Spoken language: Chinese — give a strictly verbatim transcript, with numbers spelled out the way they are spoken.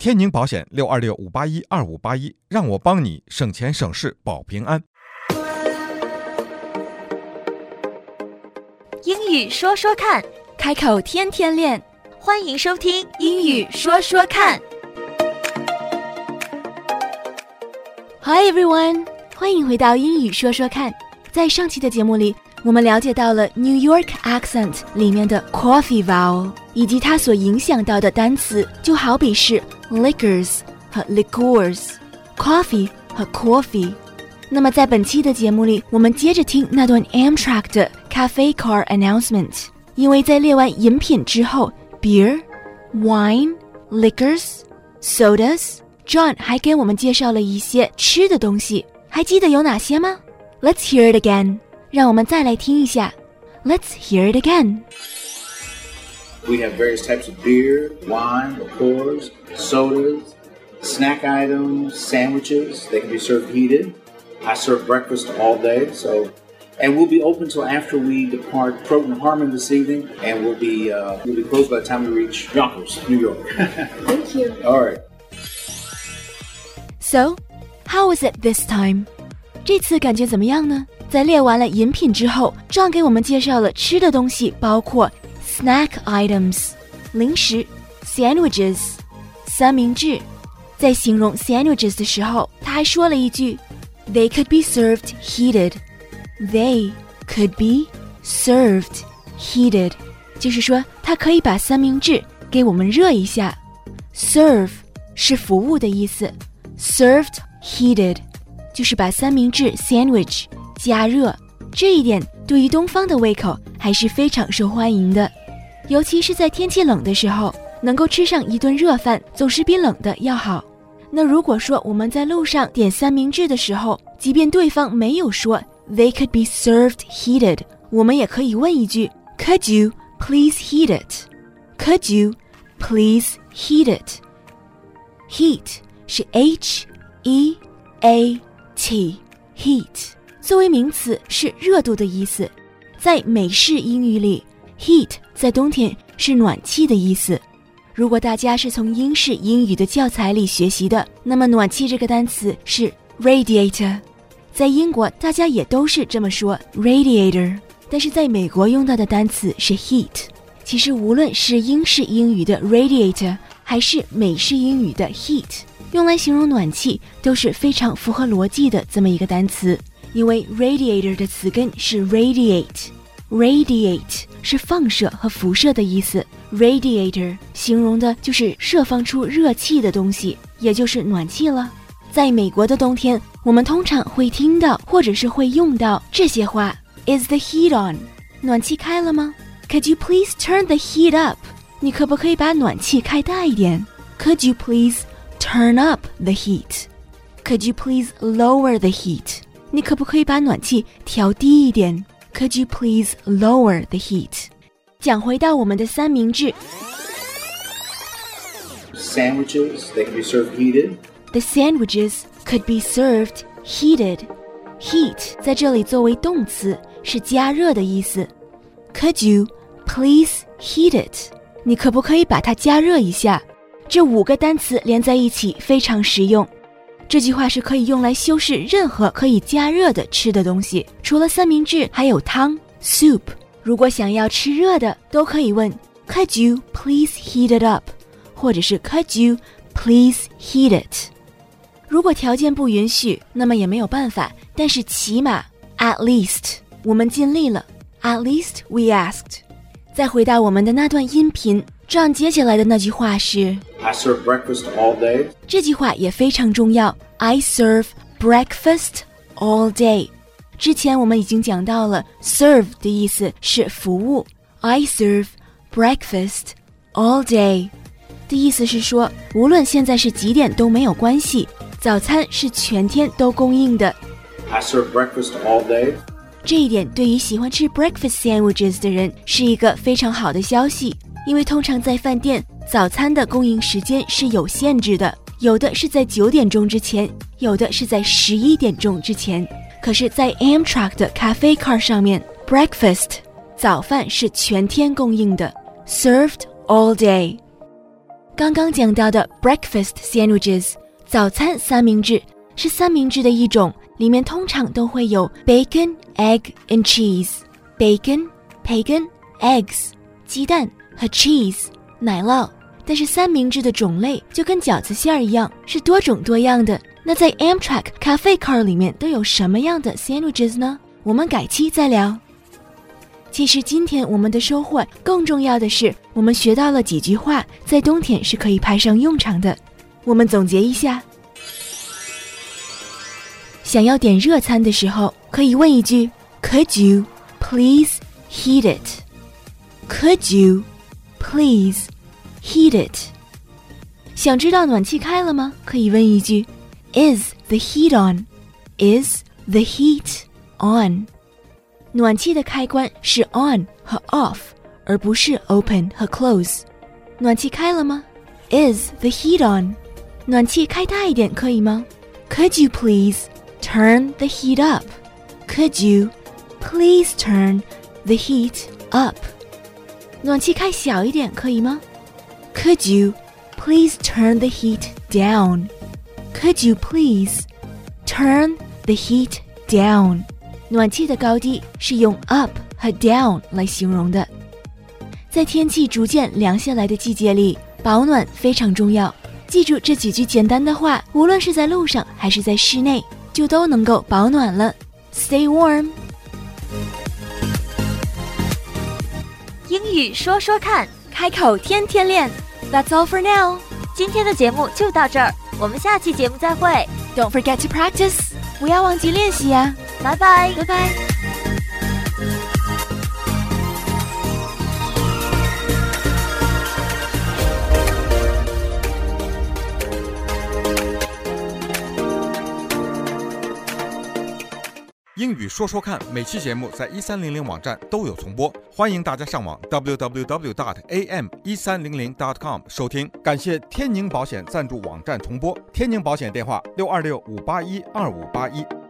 天宁保险六二六五八一二五八一，让我帮你省钱省事保平安。 英语说说看， 开口天天练。 欢迎收听英语说说看。 Hi everyone， 欢迎回到英语说说看。在上期的节目里，我们了解到了 New York accent 里面的 coffee vowel， 以及它所影响到的单词，就好比是 liquors 和 liqueurs，coffee 和 coffee。那么在本期的节目里，我们接着听那段 Amtrak 的 Cafe Car Announcement， 因为在列完饮品之后 beer, wine, liquors, sodas， John 还给我们介绍了一些吃的东西，还记得有哪些吗？ Let's hear it again， 让我们再来听一下。 Let's hear it again。 We have various types of beer, wine, liqueurs, sodas, snack items, sandwiches. They can be served heated. I serve breakfast all day, so and we'll be open till after we depart Kroger Harmon this evening, and we'll be uh, we'll be closed by the time we reach Yonkers, New York. Thank you. All right. So, how was it this time? 这次感觉怎么样呢？在列完了饮品之后，John给我们介绍了吃的东西，包括 snack items 零食 sandwiches 三明治。在形容 sandwiches 的时候，他还说了一句 They could be served heated. They could be served heated， 就是说他可以把三明治给我们热一下。 Serve 是服务的意思， Served heated 就是把三明治 sandwich 加热。这一点对于东方的胃口还是非常受欢迎的，尤其是在天气冷的时候，能够吃上一顿热饭总是比冷的要好。那如果说我们在路上点三明治的时候，即便对方没有说 They could be served heated， 我们也可以问一句 Could you please heat it? Could you please heat it? Heat 是 H E A T Heat 作为名词是热度的意思。在美式英语里 Heat 在冬天是暖气的意思。如果大家是从英式英语的教材里学习的，那么暖气这个单词是 radiator， 在英国大家也都是这么说 radiator， 但是在美国用到的单词是 heat。 其实无论是英式英语的 radiator 还是美式英语的 heat， 用来形容暖气都是非常符合逻辑的这么一个单词。因为 radiator 的词根是 radiate， radiate 是放射和辐射的意思， radiator 形容的就是释放出热气的东西，也就是暖气了。在美国的冬天，我们通常会听到或者是会用到这些话 Is the heat on？ 暖气开了吗？ Could you please turn the heat up？ 你可不可以把暖气开大一点？ Could you please turn up the heat？ Could you please lower the heat？ 你可不可以把暖气调低一点？ Could you please lower the heat？ 讲回到我们的三明治 Sandwiches, they can be served heated. The sandwiches could be served heated. Heat 在这里作为动词是加热的意思。 Could you please heat it？ 你可不可以把它加热一下？这五个单词连在一起非常实用。这句话是可以用来修饰任何可以加热的吃的东西，除了三明治还有汤 soup。 如果想要吃热的都可以问 Could you please heat it up？ 或者是 Could you please heat it？ 如果条件不允许，那么也没有办法，但是起码 at least 我们尽力了， at least we asked。 再回到我们的那段音频，这样接下来的那句话是 I serve breakfast all day. 这句话也非常重要， I serve breakfast all day。 之前我们已经讲到了 serve 的意思是服务， I serve breakfast all day 的意思是说无论现在是几点都没有关系，早餐是全天都供应的。 I serve breakfast all day. 这一点对于喜欢吃 breakfast sandwiches 的人是一个非常好的消息，因为通常在饭店早餐的供应时间是有限制的，有的是在九点钟之前，有的是在十一点钟之前。可是在 Amtrak 的 Cafe Car 上面 breakfast 早饭是全天供应的， served all day。 刚刚讲到的 breakfast sandwiches 早餐三明治是三明治的一种，里面通常都会有 bacon, egg and cheese。 bacon, bacon, eggs 鸡蛋和 cheese 奶酪。但是三明治的种类就跟饺子馅儿一样，是多种多样的。那在 Amtrak 咖啡 car 里面都有什么样的 sandwiches 呢？我们改期再聊。其实今天我们的收获更重要的是，我们学到了几句话，在冬天是可以派上用场的。我们总结一下，想要点热餐的时候，可以问一句 Could you please heat it? Could you please heat it? 想知道暖气开了吗？可以问一句 Is the heat on? Is the heat on? 暖气的开关是 on 和 off， 而不是 open 和 close。 暖气开了吗？ Is the heat on? 暖气开大一点可以吗？ Could you please turn the heat up? Could you please turn the heat up? 暖气开小一点可以吗？ Could you please turn the heat down? Could you please turn the heat down? 暖气的高低是用 up 和 down 来形容的。在天气逐渐凉下来的季节里，保暖非常重要。记住这几句简单的话，无论是在路上还是在室内，就都能够保暖了。 Stay warm。 英语说说看， 开口天天练。 That's all for now。 今天的节目就到这儿，我们下期节目再会。 Don't forget to practice。 不要忘记练习呀。 拜拜， 拜拜。 英语说说看，每期节目在一三零零网站都有重播，欢迎大家上网 double-u double-u double-u dot a m 一三零零 dot com 收听。感谢天宁保险赞助网站重播，天宁保险电话六二六五八一二五八一。